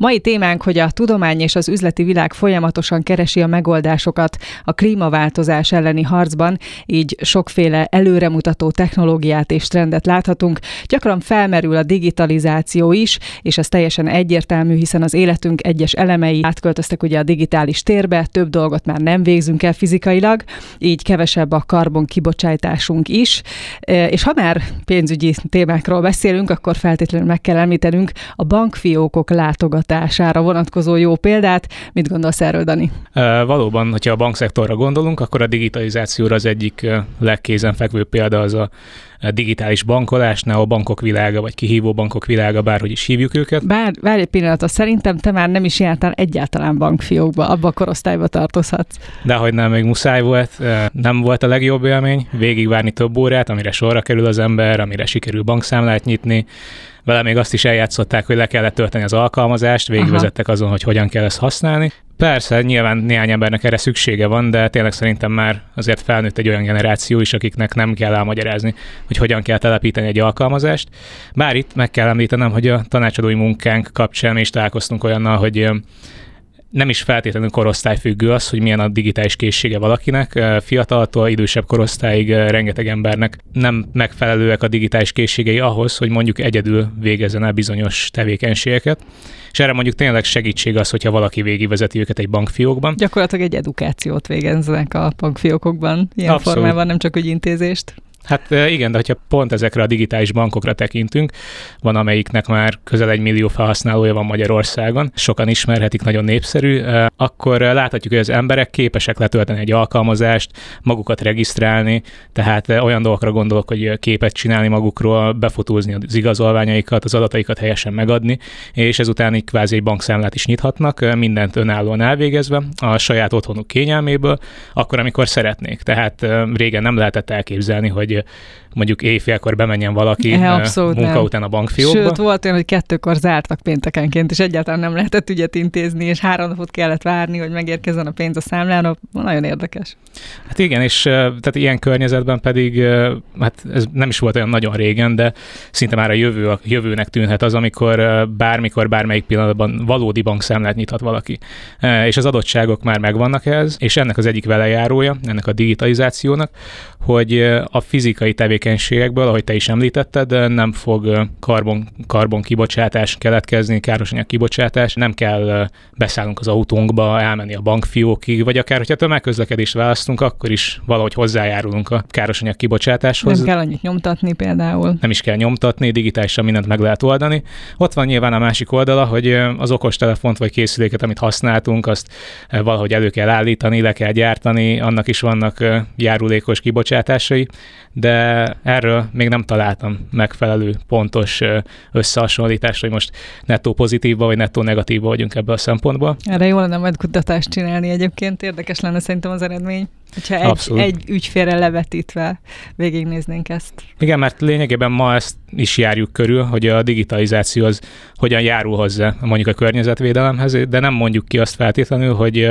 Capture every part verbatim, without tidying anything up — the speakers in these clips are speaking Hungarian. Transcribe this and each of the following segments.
Mai témánk, hogy a tudomány és az üzleti világ folyamatosan keresi a megoldásokat a klímaváltozás elleni harcban, így sokféle előremutató technológiát és trendet láthatunk. Gyakran felmerül a digitalizáció is, és ez teljesen egyértelmű, hiszen az életünk egyes elemei átköltöztek ugye a digitális térbe, több dolgot már nem végzünk el fizikailag, így kevesebb a karbon kibocsátásunk is. És ha már pénzügyi témákról beszélünk, akkor feltétlenül meg kell említenünk a bankfiókok látogatására vonatkozó jó példát. Mit gondolsz erről, Dani? E, valóban, hogyha a bankszektorra gondolunk, akkor a digitalizációra az egyik legkézenfekvőbb példa az a digitális bankolás, neobankok világa, vagy kihívó bankok világa, bárhogy is hívjuk őket. Bár, várj egy pillanatot, szerintem te már nem is jártál egyáltalán bankfiókba, abba a korosztályba tartozhatsz. Dehogy nem, még muszáj volt, nem volt a legjobb élmény, végigvárni több órát, amire sorra kerül az ember, amire sikerül bankszámlát nyitni. Vele még azt is eljátszották, hogy le kellett tölteni az alkalmazást, végigvezettek azon, hogy hogyan kell ezt használni. Persze, nyilván néhány embernek erre szüksége van, de tényleg szerintem már azért felnőtt egy olyan generáció is, akiknek nem kell elmagyarázni, hogy hogyan kell telepíteni egy alkalmazást. Bár itt meg kell említenem, hogy a tanácsadói munkánk kapcsán is találkoztunk olyannal, hogy nem is feltétlenül korosztályfüggő az, hogy milyen a digitális készsége valakinek. Fiataltól idősebb korosztályig rengeteg embernek nem megfelelőek a digitális készségei ahhoz, hogy mondjuk egyedül végezzen el bizonyos tevékenységeket. És erre mondjuk tényleg segítség az, hogyha valaki végigvezeti őket egy bankfiókban. Gyakorlatilag egy edukációt végeznek a bankfiókokban, ilyen Abszolút. Formában, nem csak ügyintézést. Hát igen, de hogyha pont ezekre a digitális bankokra tekintünk, van amelyiknek már közel egy millió felhasználója van Magyarországon, sokan ismerhetik, nagyon népszerű, akkor láthatjuk, hogy az emberek képesek letölteni egy alkalmazást, magukat regisztrálni, tehát olyan dolgokra gondolok, hogy képet csinálni magukról, befotózni az igazolványaikat, az adataikat helyesen megadni, és ezután így kvázi egy bankszámlát is nyithatnak, mindent önállóan elvégezve, a saját otthonuk kényelméből, akkor, amikor szeretnék. Tehát régen nem lehetett elképzelni, hogy mondjuk éjfélkor bemenjen valaki e, munka nem. után a bankfiókba. Sőt, volt olyan, hogy kettőkor zártak péntekenként, és egyáltalán nem lehetett ügyet intézni, és három napot kellett várni, hogy megérkezzen a pénz a számlára. Nagyon érdekes. Hát igen, és tehát ilyen környezetben pedig, hát ez nem is volt olyan nagyon régen, de szinte már a jövő, a jövőnek tűnhet az, amikor bármikor, bármelyik pillanatban valódi bankszámlát nyithat valaki. És az adottságok már megvannak ehhez, és ennek az egyik velejárója, ennek a digitalizációnak, hogy a fizikai tevékenységekből, ahogy te is említetted, nem fog karbon, karbon kibocsátás keletkezni, károsanyag kibocsátás, nem kell beszállnunk az autónkba, elmenni a bankfiókig, vagy akár, hogyha tömegközlekedést választunk, akkor is valahogy hozzájárulunk a károsanyag kibocsátáshoz. Nem kell annyit nyomtatni például. Nem is kell nyomtatni, digitálisan mindent meg lehet oldani. Ott van nyilván a másik oldala, hogy az okostelefont vagy készüléket, amit használtunk, azt valahogy elő kell állítani, le kell gyártani, annak is vannak járulékos kibocsátásai, de erről még nem találtam megfelelő pontos összehasonlítást, hogy most nettó pozitívba vagy nettó negatívba vagyunk ebből a szempontból. Erre jó lenne majd kutatást csinálni egyébként, érdekes lenne szerintem az eredmény, hogyha egy, egy ügyfélre levetítve végignéznénk ezt. Igen, mert lényegében ma ezt is járjuk körül, hogy a digitalizáció az hogyan járul hozzá mondjuk a környezetvédelemhez, de nem mondjuk ki azt feltétlenül, hogy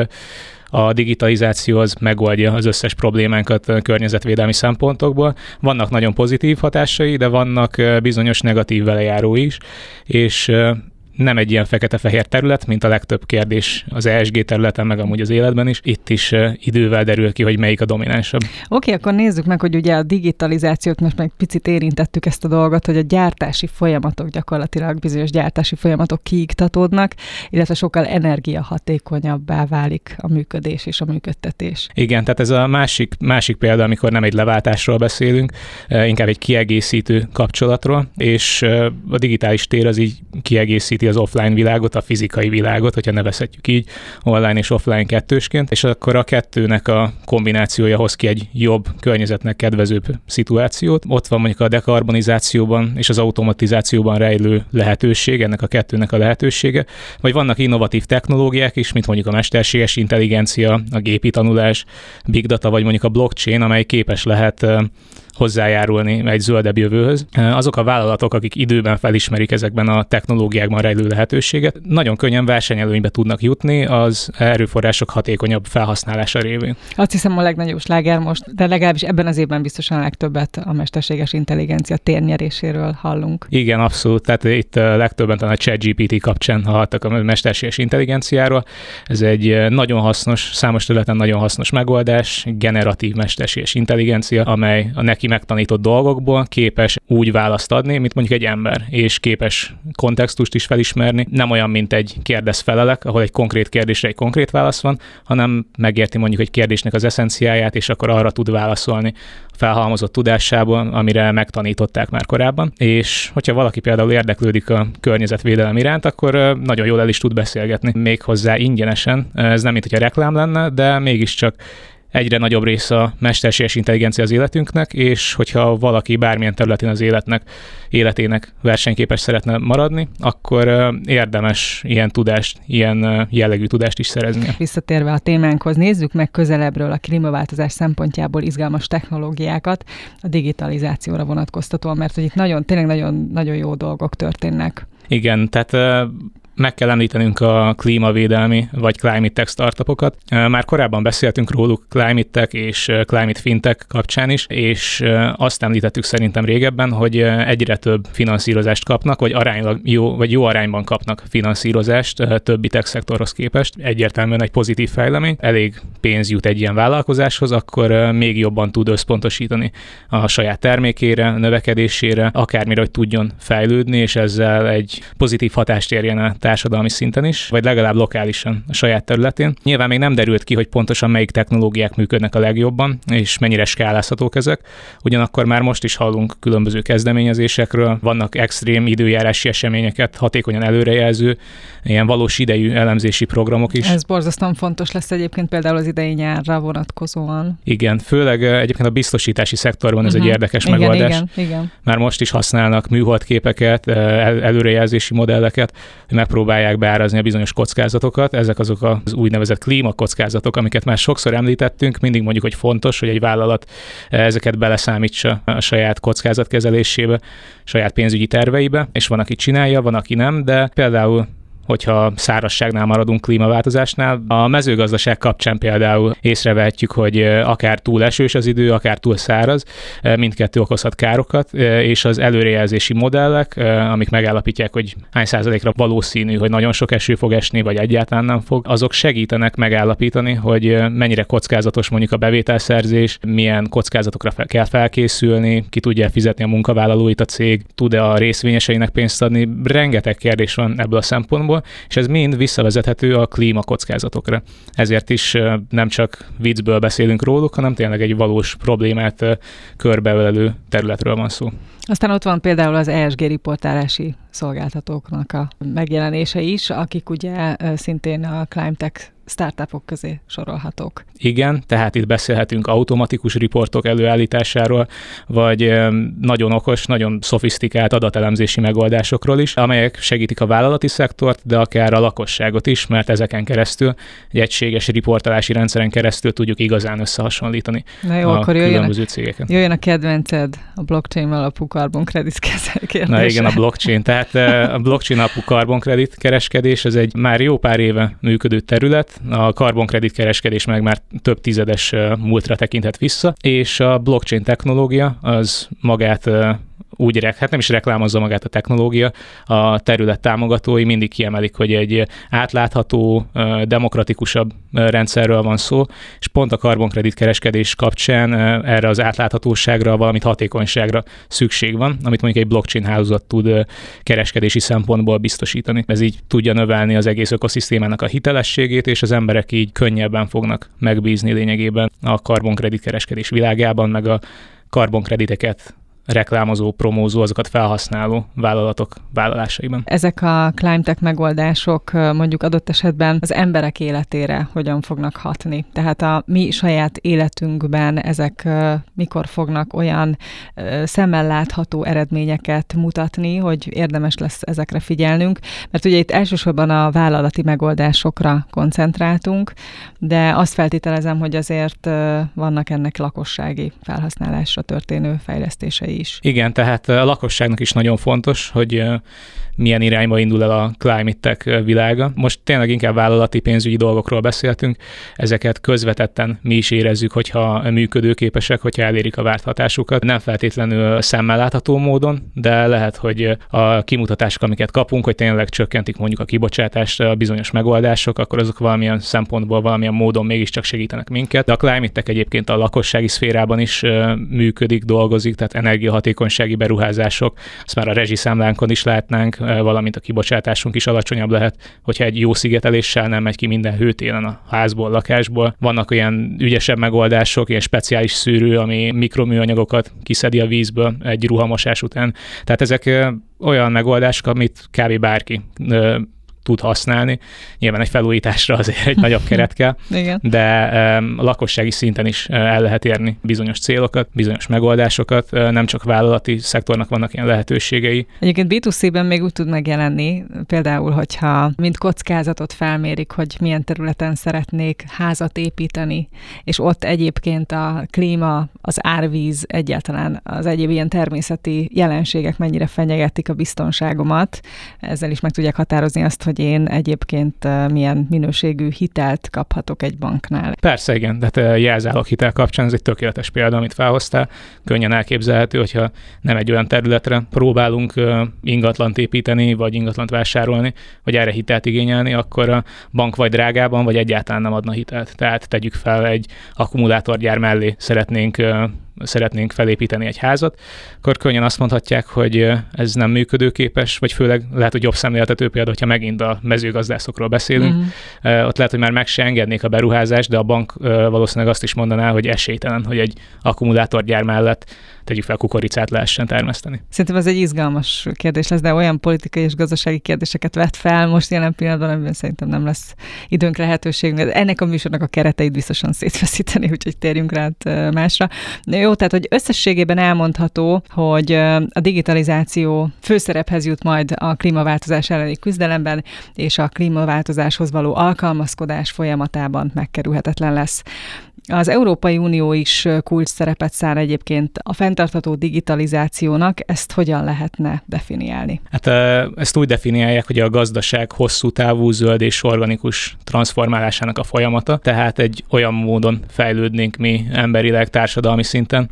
a digitalizáció az megoldja az összes problémánkat környezetvédelmi szempontokból. Vannak nagyon pozitív hatásai, de vannak bizonyos negatív velejárói is, és nem egy ilyen fekete-fehér terület, mint a legtöbb kérdés az E S G területen, meg amúgy az életben is. Itt is idővel derül ki, hogy melyik a dominánsabb. Oké, okay, akkor nézzük meg, hogy ugye a digitalizációt most meg picit érintettük ezt a dolgot, hogy a gyártási folyamatok gyakorlatilag bizonyos gyártási folyamatok kiiktatódnak, illetve sokkal energiahatékonyabbá válik a működés és a működtetés. Igen, tehát ez a másik, másik példa, amikor nem egy leváltásról beszélünk, inkább egy kiegészítő kapcsolatról, és a digitális tér az így kiegészíti az offline világot, a fizikai világot, hogyha nevezhetjük így, online és offline kettősként, és akkor a kettőnek a kombinációja hoz ki egy jobb, környezetnek kedvezőbb szituációt. Ott van mondjuk a dekarbonizációban és az automatizációban rejlő lehetőség, ennek a kettőnek a lehetősége, vagy vannak innovatív technológiák is, mint mondjuk a mesterséges intelligencia, a gépi tanulás, big data, vagy mondjuk a blockchain, amely képes lehet hozzájárulni egy zöldebb jövőhöz. Azok a vállalatok, akik időben felismerik ezekben a technológiákban rejlő lehetőséget, nagyon könnyen versenyelőnybe tudnak jutni az erőforrások hatékonyabb felhasználása révén. Azt hiszem a legnagyobb sláger most, de legalábbis ebben az évben biztosan a legtöbbet a mesterséges intelligencia térnyeréséről hallunk. Igen, abszolút. Tehát itt legtöbben talán a ChatGPT kapcsán hallhattak a mesterséges intelligenciáról. Ez egy nagyon hasznos, számos területen nagyon hasznos megoldás, generatív mesterséges intelligencia, amely a neki megtanított dolgokból képes úgy választ adni, mint mondjuk egy ember, és képes kontextust is felismerni. Nem olyan, mint egy kérdez-felelek, ahol egy konkrét kérdésre egy konkrét válasz van, hanem megérti mondjuk egy kérdésnek az eszenciáját, és akkor arra tud válaszolni felhalmozott tudásából, amire megtanították már korábban. És hogyha valaki például érdeklődik a környezetvédelem iránt, akkor nagyon jól el is tud beszélgetni. Méghozzá ingyenesen. Ez nem, mint hogyha reklám lenne, de mégiscsak egyre nagyobb része a mesterséges intelligencia az életünknek, és hogyha valaki bármilyen területén az életnek, életének versenyképes szeretne maradni, akkor érdemes ilyen tudást, ilyen jellegű tudást is szerezni. Visszatérve a témánkhoz, nézzük meg közelebbről a klímaváltozás szempontjából izgalmas technológiákat a digitalizációra vonatkoztatóan, mert hogy itt nagyon, tényleg nagyon, nagyon jó dolgok történnek. Igen, tehát meg kell említenünk a klímavédelmi vagy climate tech startupokat. Már korábban beszéltünk róluk climate tech és climate fintech kapcsán is, és azt említettük szerintem régebben, hogy egyre több finanszírozást kapnak, vagy aránylag jó, vagy jó arányban kapnak finanszírozást többi tech szektorhoz képest. Egyértelműen egy pozitív fejlemény. Elég pénz jut egy ilyen vállalkozáshoz, akkor még jobban tud összpontosítani a saját termékére, növekedésére, akármire, hogy tudjon fejlődni, és ezzel egy pozitív hatást érjen el társadalmi szinten is, vagy legalább lokálisan a saját területén. Nyilván még nem derült ki, hogy pontosan melyik technológiák működnek a legjobban, és mennyire skálázhatók ezek. Ugyanakkor már most is hallunk különböző kezdeményezésekről, vannak extrém időjárási eseményeket hatékonyan előrejelző, ilyen valós idejű elemzési programok is. Ez borzasztóan fontos lesz egyébként például az idei nyárra vonatkozóan. Igen, főleg egyébként a biztosítási szektorban ez uh-huh. egy érdekes igen, megoldás. Igen, igen. Már most is használnak műholdképeket, el- előrejelzési modelleket, hogy megpróbálják beárazni a bizonyos kockázatokat. Ezek azok az úgynevezett klímakockázatok, amiket már sokszor említettünk, mindig mondjuk, hogy fontos, hogy egy vállalat ezeket beleszámítsa a saját kockázatkezelésébe, saját pénzügyi terveibe, és van, aki csinálja, van, aki nem, de például hogyha szárazságnál maradunk, klímaváltozásnál. A mezőgazdaság kapcsán például észrevehetjük, hogy akár túl esős az idő, akár túl száraz, mindkettő okozhat károkat, és az előrejelzési modellek, amik megállapítják, hogy hány százalékra valószínű, hogy nagyon sok eső fog esni, vagy egyáltalán nem fog, azok segítenek megállapítani, hogy mennyire kockázatos mondjuk a bevételszerzés, milyen kockázatokra fel kell felkészülni, ki tudja fizetni a munkavállalóit a cég, tud-e a részvényeseinek pénzt adni. Rengeteg kérdés van ebből a szempontból, és ez mind visszavezethető a klímakockázatokra. Ezért is nem csak viccből beszélünk róluk, hanem tényleg egy valós problémát körbeölelő területről van szó. Aztán ott van például az E S G riportálási szolgáltatóknak a megjelenése is, akik ugye szintén a Climetech startupok közé sorolhatók. Igen, tehát itt beszélhetünk automatikus riportok előállításáról, vagy nagyon okos, nagyon szofisztikált adatelemzési megoldásokról is, amelyek segítik a vállalati szektort, de akár a lakosságot is, mert ezeken keresztül, egy egységes riportálási rendszeren keresztül tudjuk igazán összehasonlítani Na jó, a akkor különböző jöjjön, cégeket. Jöjjön a kedvenced, a blockchain alapú karbonkredit kérdése. Na igen, a blockchain. Tehát a blockchain alapú karbonkredit kereskedés, ez egy már jó pár éve működő terület, a karbonkredit kereskedés meg már több tizedes múltra tekinthet vissza, és a blockchain technológia az magát úgy, hát nem is reklámozza magát a technológia, a terület támogatói mindig kiemelik, hogy egy átlátható, demokratikusabb rendszerről van szó, és pont a karbonkredit kereskedés kapcsán erre az átláthatóságra, valamint hatékonyságra szükség van, amit mondjuk egy blockchain hálózat tud kereskedési szempontból biztosítani. Ez így tudja növelni az egész ökoszisztémának a hitelességét, és az emberek így könnyebben fognak megbízni lényegében a karbonkredit kereskedés világában, meg a karbonkrediteket reklámozó, promózó, azokat felhasználó vállalatok vállalásaiban. Ezek a ClimeTech megoldások mondjuk adott esetben az emberek életére hogyan fognak hatni? Tehát a mi saját életünkben ezek mikor fognak olyan szemmel látható eredményeket mutatni, hogy érdemes lesz ezekre figyelnünk, mert ugye itt elsősorban a vállalati megoldásokra koncentráltunk, de azt feltételezem, hogy azért vannak ennek lakossági felhasználásra történő fejlesztései is. Igen, tehát a lakosságnak is nagyon fontos, hogy milyen irányba indul el a ClimeTech világa. Most tényleg inkább vállalati pénzügyi dolgokról beszéltünk, ezeket közvetetten mi is érezzük, hogyha működőképesek, hogyha elérik a várt hatásukat. Nem feltétlenül szemmel látható módon, de lehet, hogy a kimutatások, amiket kapunk, hogy tényleg csökkentik mondjuk a kibocsátást, a bizonyos megoldások, akkor azok valamilyen szempontból, valamilyen módon mégiscsak segítenek minket. De a ClimeTech egyébként a lakossági szférában is működik, dolgozik, tehát energiahatékonysági beruházások, azt már a rezsiszámlánkon is látnánk, valamint a kibocsátásunk is alacsonyabb lehet, hogyha egy jó szigeteléssel nem megy ki minden hőtélen a házból, lakásból. Vannak olyan ügyesebb megoldások, ilyen speciális szűrő, ami mikroműanyagokat kiszedi a vízből egy ruhamosás után. Tehát ezek olyan megoldások, amit kb. Bárki tud használni. Nyilván egy felújításra azért egy nagyobb keret kell, de um, lakossági szinten is uh, el lehet érni bizonyos célokat, bizonyos megoldásokat, uh, nem csak vállalati szektornak vannak ilyen lehetőségei. Egyébként bé kettő cében még úgy tud megjelenni, például, hogyha mint kockázatot felmérik, hogy milyen területen szeretnék házat építeni, és ott egyébként a klíma, az árvíz, egyáltalán az egyéb ilyen természeti jelenségek mennyire fenyegetik a biztonságomat. Ezzel is meg tudják határozni azt, hogy én egyébként milyen minőségű hitelt kaphatok egy banknál. Persze, igen, de jelzálog hitel kapcsán ez egy tökéletes példa, amit felhoztál. Könnyen elképzelhető, hogyha nem egy olyan területre próbálunk ingatlant építeni, vagy ingatlant vásárolni, vagy erre hitelt igényelni, akkor a bank vagy drágában, vagy egyáltalán nem adna hitelt. Tehát tegyük fel, egy akkumulátorgyár mellé szeretnénk szeretnénk felépíteni egy házat, akkor könnyen azt mondhatják, hogy ez nem működőképes, vagy főleg lehet, hogy jobb szemléltető példa, hogyha megint a mezőgazdászokról beszélünk. Mm. Ott lehet, hogy már meg se engednék a beruházást, de a bank valószínűleg azt is mondaná, hogy esélytelen, hogy egy akkumulátorgyár mellett tegyük fel kukoricát lehessen termeszteni. Szerintem ez egy izgalmas kérdés lesz, de olyan politikai és gazdasági kérdéseket vet fel most jelen pillanatban, amiben szerintem nem lesz időnk, lehetőségünk. Ennek a műsornak a kereteit biztosan szétfeszíteni, úgyhogy térjünk rá másra. Jó, tehát, hogy összességében elmondható, hogy a digitalizáció főszerephez jut majd a klímaváltozás elleni küzdelemben, és a klímaváltozáshoz való alkalmazkodás folyamatában megkerülhetetlen lesz. Az Európai Unió is kulcs szerepet szán egyébként a fenntartható digitalizációnak, ezt hogyan lehetne definiálni? Hát ezt úgy definiálják, hogy a gazdaság hosszú távú, zöld és organikus transformálásának a folyamata, tehát egy olyan módon fejlődnénk mi emberileg, társadalmi szinten,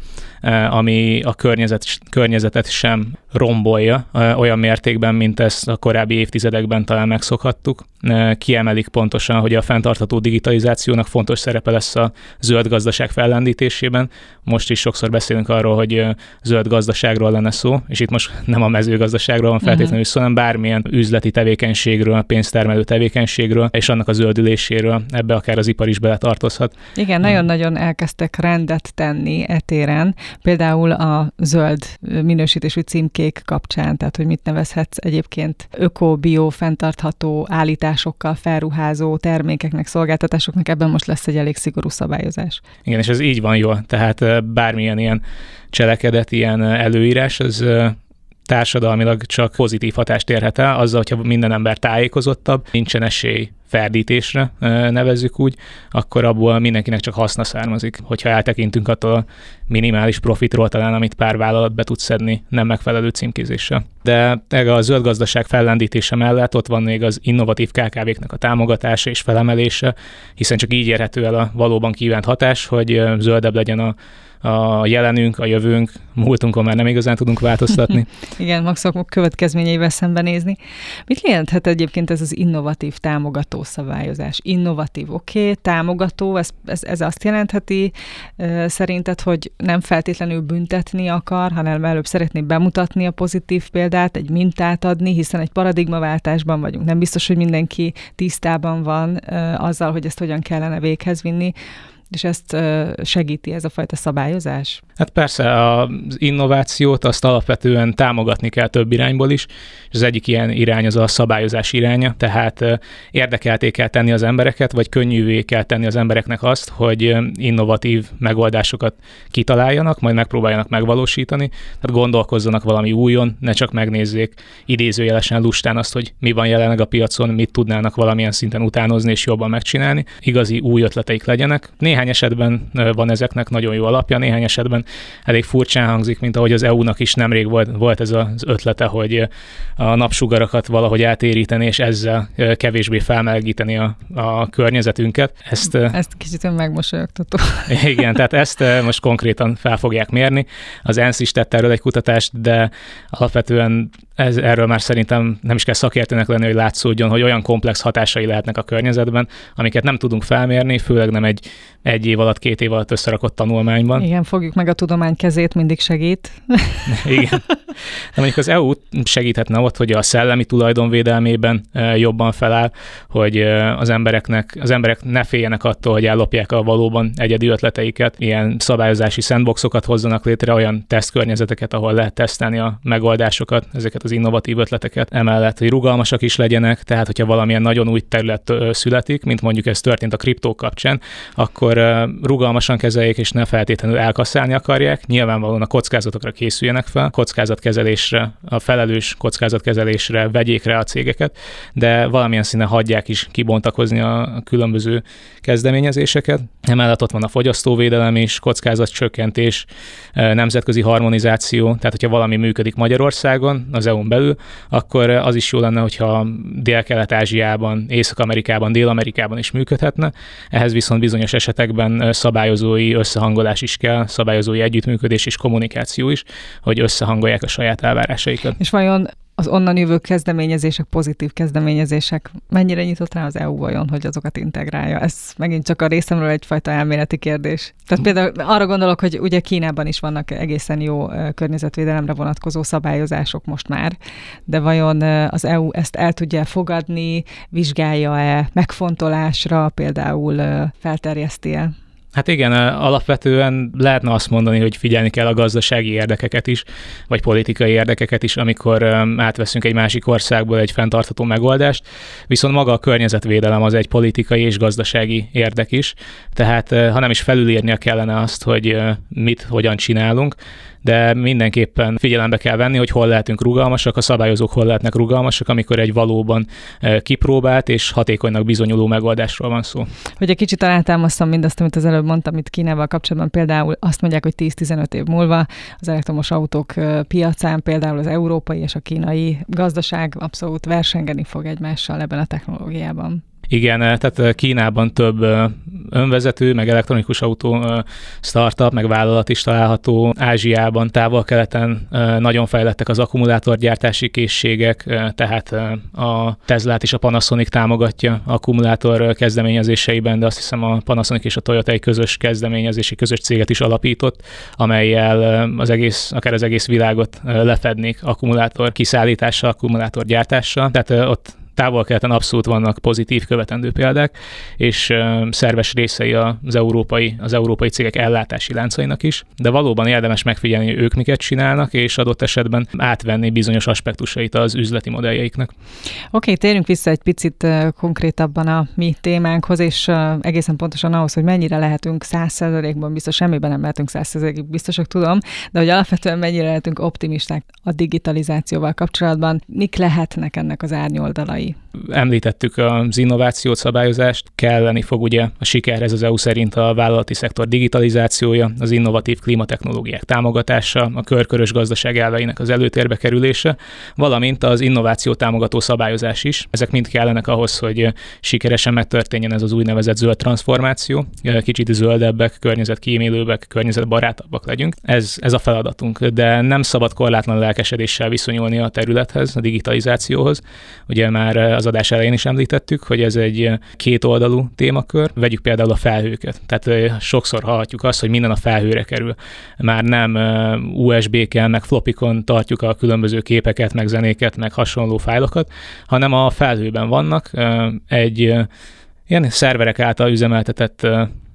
ami a környezet, környezetet sem rombolja olyan mértékben, mint ezt a korábbi évtizedekben talán megszokhattuk. Kiemelik pontosan, hogy a fenntartható digitalizációnak fontos szerepe lesz a zöld gazdaság fellendítésében. Most is sokszor beszélünk arról, hogy zöld gazdaságról lenne szó, és itt most nem a mezőgazdaságról van feltétlenül szó, hanem bármilyen üzleti tevékenységről, pénztermelő tevékenységről, és annak a zöldüléséről, ebbe akár az ipar is beletartozhat. Igen, hmm. nagyon-nagyon elkezdtek rendet tenni e téren, például a zöld minősítésű címkék kapcsán, tehát hogy mit nevezhetsz egyébként öko, bio, fenntartható állításokkal felruházó termékeknek, szolgáltatásoknak, ebben most lesz egy elég szigorú szabályozás. Igen, és ez így van jól, tehát bármilyen ilyen cselekedet, ilyen előírás, az társadalmilag csak pozitív hatást érhet el, azzal, hogyha minden ember tájékozottabb, nincsen esély ferdítésre, nevezzük úgy, akkor abból mindenkinek csak haszna származik. Hogyha eltekintünk attól a minimális profitról talán, amit pár vállalat be tud szedni nem megfelelő címkézéssel. De a zöld gazdaság fellendítése mellett ott van még az innovatív ká ká véknek a támogatása és felemelése, hiszen csak így érhető el a valóban kívánt hatás, hogy zöldebb legyen a a jelenünk, a jövőnk, múltunkon már nem igazán tudunk változtatni. Igen, maximum következményeivel szembenézni. Mit jelenthet egyébként ez az innovatív támogató szabályozás? Innovatív, oké, okay, támogató, ez, ez, ez azt jelentheti uh, szerinted, hogy nem feltétlenül büntetni akar, hanem előbb szeretné bemutatni a pozitív példát, egy mintát adni, hiszen egy paradigmaváltásban vagyunk. Nem biztos, hogy mindenki tisztában van uh, azzal, hogy ezt hogyan kellene véghez vinni. És ezt segíti ez a fajta szabályozás? Hát persze az innovációt azt alapvetően támogatni kell több irányból is, és az egyik ilyen irány az a szabályozás iránya, tehát érdekelté kell tenni az embereket, vagy könnyűvé kell tenni az embereknek azt, hogy innovatív megoldásokat kitaláljanak, majd megpróbáljanak megvalósítani, tehát gondolkozzanak valami újon, ne csak megnézzék idézőjelesen lustán azt, hogy mi van jelenleg a piacon, mit tudnának valamilyen szinten utánozni és jobban megcsinálni, igazi új ötleteik legyenek. Néhány esetben van ezeknek nagyon jó alapja, néhány esetben elég furcsán hangzik, mint ahogy az é u-nak is nemrég volt, volt ez az ötlete, hogy a napsugarakat valahogy átéríteni, és ezzel kevésbé felmelegíteni a, a környezetünket. Ezt, ezt kicsit megmosolyogtató. Igen, tehát ezt most konkrétan fel fogják mérni. Az ENSZ is tett erről egy kutatást, de alapvetően ez, erről már szerintem nem is kell szakértőnek lenni, hogy látszódjon, hogy olyan komplex hatásai lehetnek a környezetben, amiket nem tudunk felmérni, főleg nem egy egy év alatt, két év alatt összerakott tanulmányban. Igen, fogjuk meg a tudomány kezét, mindig segít. Igen. De mondjuk az é u segíthetne ott, hogy a szellemi tulajdonvédelmében jobban feláll, hogy az embereknek, az emberek ne féljenek attól, hogy ellopják a valóban egyedi ötleteiket, ilyen szabályozási sandboxokat hozzanak létre, olyan tesztkörnyezeteket, ahol lehet tesztelni a megoldásokat, ezeket az innovatív ötleteket. Emellett, hogy rugalmasak is legyenek, tehát hogyha valamilyen nagyon új terület születik, mint mondjuk ez történt a kriptók kapcsán, akkor rugalmasan kezeljék, és ne feltétlenül elkasszálni akarják. Nyilvánvalóan a kockázatokra készüljenek fel, kockázatkezelésre, a felelős kockázatkezelésre vegyék rá a cégeket, de valamilyen színen hagyják is kibontakozni a különböző kezdeményezéseket. Emellett ott van a fogyasztóvédelem is, kockázatcsökkentés, nemzetközi harmonizáció, tehát hogyha valami működik Magyarországon, az é u-n belül, akkor az is jó lenne, hogyha Dél-Kelet-Ázsiában, Észak-Amerikában, Dél-Amerikában is működhetne. Ehhez viszont bizonyos esetekben szabályozói összehangolás is kell, szabályozói együttműködés és kommunikáció is, hogy összehangolják a saját elvárásaikat. És vajon az onnan jövő kezdeményezések, pozitív kezdeményezések mennyire nyitott rá az é u vajon, hogy azokat integrálja? Ez megint csak a részemről egyfajta elméleti kérdés. Tehát például arra gondolok, hogy ugye Kínában is vannak egészen jó környezetvédelemre vonatkozó szabályozások most már, de vajon az é u ezt el tudja fogadni, vizsgálja-e megfontolásra, például felterjeszti-e? Hát igen, alapvetően lehetne azt mondani, hogy figyelni kell a gazdasági érdekeket is, vagy politikai érdekeket is, amikor átveszünk egy másik országból egy fenntartható megoldást, viszont maga a környezetvédelem az egy politikai és gazdasági érdek is, tehát ha nem is felülírnia kellene azt, hogy mit, hogyan csinálunk, de mindenképpen figyelembe kell venni, hogy hol lehetünk rugalmasak, a szabályozók hol lehetnek rugalmasak, amikor egy valóban kipróbált és hatékonynak bizonyuló megoldásról van szó. Hogy egy kicsit alátámasztam mindazt, amit az előbb mondtam, itt Kínával kapcsolatban, például azt mondják, hogy tíz-tizenöt év múlva az elektromos autók piacán például az európai és a kínai gazdaság abszolút versengeni fog egymással ebben a technológiában. Igen, tehát Kínában több önvezető, meg elektronikus autó startup, meg vállalat is található. Ázsiában, Távol-Keleten nagyon fejlettek az akkumulátorgyártási készségek, tehát a Teslát is a Panasonic támogatja akkumulátor kezdeményezéseiben, de azt hiszem a Panasonic és a Toyota egy közös kezdeményezési, közös céget is alapított, amellyel az egész, akár az egész világot lefednék akkumulátor kiszállítással, akkumulátor gyártással. Tehát ott Távol-Keleten abszolút vannak pozitív követendő példák, és szerves részei az európai, az európai cégek ellátási láncainak is, de valóban érdemes megfigyelni, hogy ők miket csinálnak, és adott esetben átvenni bizonyos aspektusait az üzleti modelljeiknek. Oké, okay, térjünk vissza egy picit konkrétabban a mi témánkhoz, és egészen pontosan ahhoz, hogy mennyire lehetünk száz százalékban biztos, semmiben nem lehetünk száz százalékig biztosak, tudom, de hogy alapvetően mennyire lehetünk optimisták a digitalizációval kapcsolatban, mik lehetnek ennek az árnyoldalai? Említettük az innovációt, szabályozást, kelleni fog ugye a sikerhez az é u szerint a vállalati szektor digitalizációja, az innovatív klímatechnológiák támogatása, a körkörös gazdaság elveinek az előtérbe kerülése, valamint az innováció támogató szabályozás is. Ezek mind kellenek ahhoz, hogy sikeresen megtörténjen ez az úgynevezett zöld transformáció, kicsit zöldebbek, környezetkímélőbbek, környezetbarátabbak legyünk. Ez, ez a feladatunk, de nem szabad korlátlan lelkesedéssel viszonyulni a területhez, a digitalizációhoz. Ugye már az adás elején is említettük, hogy ez egy kétoldalú témakör. Vegyük például a felhőket. Tehát sokszor hallhatjuk azt, hogy minden a felhőre kerül. Már nem u es bé-ken, meg flopikon tartjuk a különböző képeket, meg zenéket, meg hasonló fájlokat, hanem a felhőben vannak egy ilyen szerverek által üzemeltetett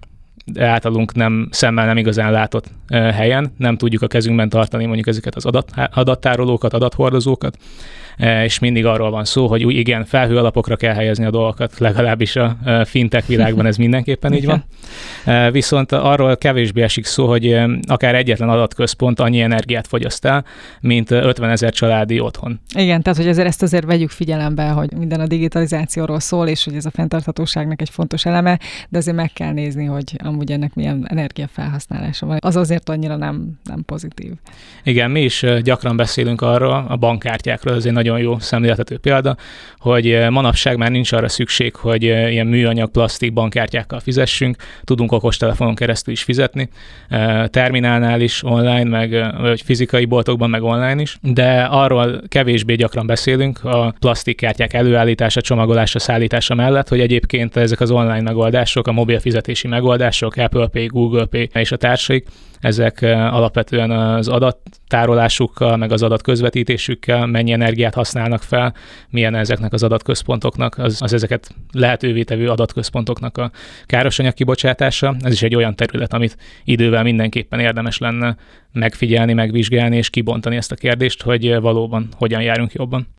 általunk nem szemmel nem igazán látott helyen, nem tudjuk a kezünkben tartani mondjuk ezeket az adat, adattárolókat, adathordozókat, és mindig arról van szó, hogy igen, felhő alapokra kell helyezni a dolgokat, legalábbis a fintech világban ez mindenképpen így van. Viszont arról kevésbé esik szó, hogy akár egyetlen adatközpont annyi energiát fogyaszt el, mint ötvenezer családi otthon. Igen, tehát hogy azért ezt azért vegyük figyelembe, hogy minden a digitalizációról szól, és hogy ez a fenntarthatóságnak egy fontos eleme, de azért meg kell nézni, hogy amúgy ennek milyen energiafelhasználása van. Az azért annyira nem, nem pozitív. Igen, mi is gyakran beszélünk arról, a bankkártyákról, ez egy nagyon jó szemléltető példa, hogy manapság már nincs arra szükség, hogy ilyen műanyag, plastik bankkártyákkal fizessünk, tudunk okostelefonon keresztül is fizetni, terminálnál is online, meg vagy fizikai boltokban, meg online is, de arról kevésbé gyakran beszélünk a plastikkártyák előállítása, csomagolása, szállítása mellett, hogy egyébként ezek az online megoldások, a mobil fizetési megoldások, Apple Pay, Google Pay és a társaik, ezek alapvetően az adattárolásukkal, meg az adatközvetítésükkel mennyi energiát használnak fel, milyen ezeknek az adatközpontoknak, az, az ezeket lehetővé tevő adatközpontoknak a károsanyag kibocsátása. Ez is egy olyan terület, amit idővel mindenképpen érdemes lenne megfigyelni, megvizsgálni és kibontani ezt a kérdést, hogy valóban hogyan járunk jobban.